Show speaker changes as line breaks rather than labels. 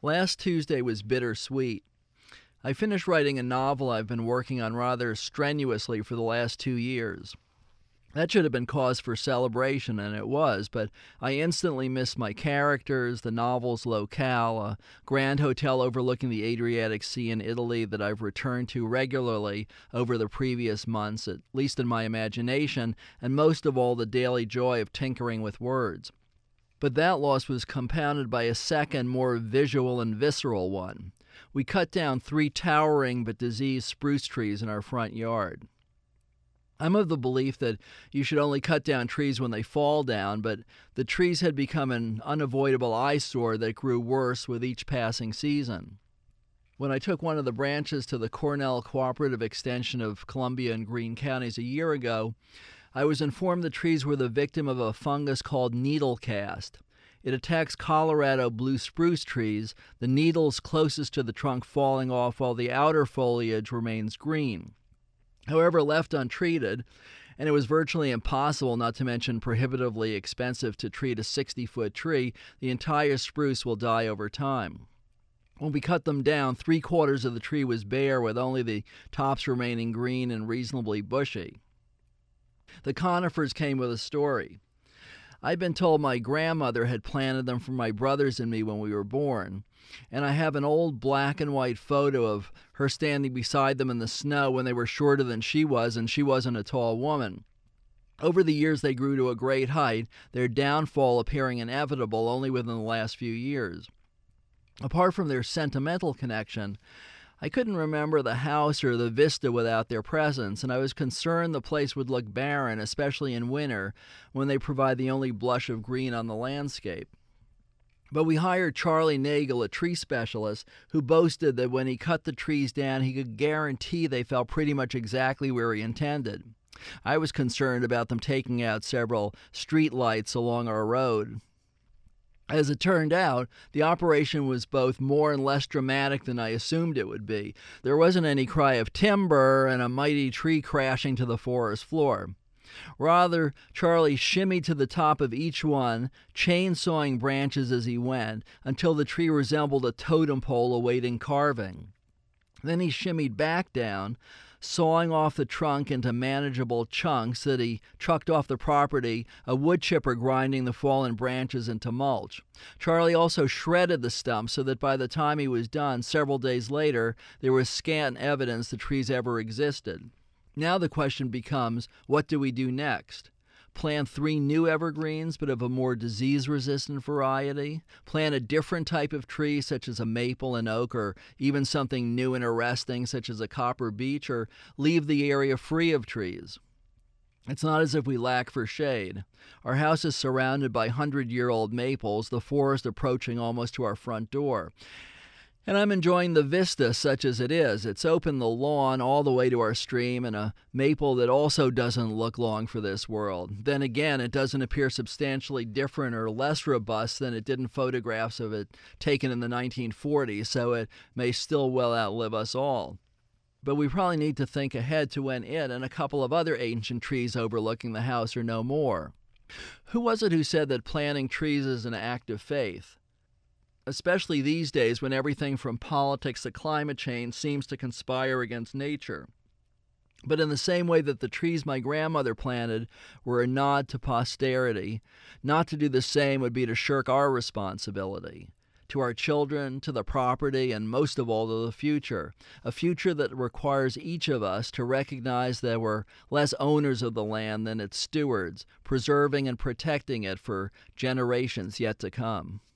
Last Tuesday was bittersweet. I finished writing a novel I've been working on rather strenuously for the last 2 years. That should have been cause for celebration, and it was, but I instantly missed my characters, the novel's locale, a grand hotel overlooking the Adriatic Sea in Italy that I've returned to regularly over the previous months, at least in my imagination, and most of all the daily joy of tinkering with words. But that loss was compounded by a second, more visual and visceral one. We cut down 3 towering but diseased spruce trees in our front yard. I'm of the belief that you should only cut down trees when they fall down, but the trees had become an unavoidable eyesore that grew worse with each passing season. When I took one of the branches to the Cornell Cooperative Extension of Columbia and Greene counties a year ago, I was informed the trees were the victim of a fungus called needle cast. It attacks Colorado blue spruce trees, the needles closest to the trunk falling off while the outer foliage remains green. However, left untreated, and it was virtually impossible, not to mention prohibitively expensive, to treat a 60-foot tree, the entire spruce will die over time. When we cut them down, 3/4 of the tree was bare, with only the tops remaining green and reasonably bushy. The conifers came with a story. I'd been told my grandmother had planted them for my brothers and me when we were born, and I have an old black and white photo of her standing beside them in the snow when they were shorter than she was, and she wasn't a tall woman. Over the years they grew to a great height, their downfall appearing inevitable only within the last few years. Apart from their sentimental connection, I couldn't remember the house or the vista without their presence, and I was concerned the place would look barren, especially in winter, when they provide the only blush of green on the landscape. But we hired Charlie Nagel, a tree specialist, who boasted that when he cut the trees down, he could guarantee they fell pretty much exactly where he intended. I was concerned about them taking out several street lights along our road. As it turned out, the operation was both more and less dramatic than I assumed it would be. There wasn't any cry of timber and a mighty tree crashing to the forest floor. Rather, Charlie shimmied to the top of each one, chainsawing branches as he went, until the tree resembled a totem pole awaiting carving. Then he shimmied back down, sawing off the trunk into manageable chunks that he trucked off the property, a wood chipper grinding the fallen branches into mulch. Charlie also shredded the stump so that by the time he was done, several days later, there was scant evidence the trees ever existed. Now the question becomes, what do we do next? Plant 3 new evergreens, but of a more disease-resistant variety? Plant a different type of tree, such as a maple and oak, or even something new and arresting, such as a copper beech, or leave the area free of trees? It's not as if we lack for shade. Our house is surrounded by 100-year-old maples, the forest approaching almost to our front door. And I'm enjoying the vista such as it is. It's open the lawn all the way to our stream, and a maple that also doesn't look long for this world. Then again, it doesn't appear substantially different or less robust than it did in photographs of it taken in the 1940s, so it may still well outlive us all. But we probably need to think ahead to when it and a couple of other ancient trees overlooking the house are no more. Who was it who said that planting trees is an act of faith? Especially these days when everything from politics to climate change seems to conspire against nature. But in the same way that the trees my grandmother planted were a nod to posterity, not to do the same would be to shirk our responsibility. To our children, to the property, and most of all to the future. A future that requires each of us to recognize that we're less owners of the land than its stewards, preserving and protecting it for generations yet to come.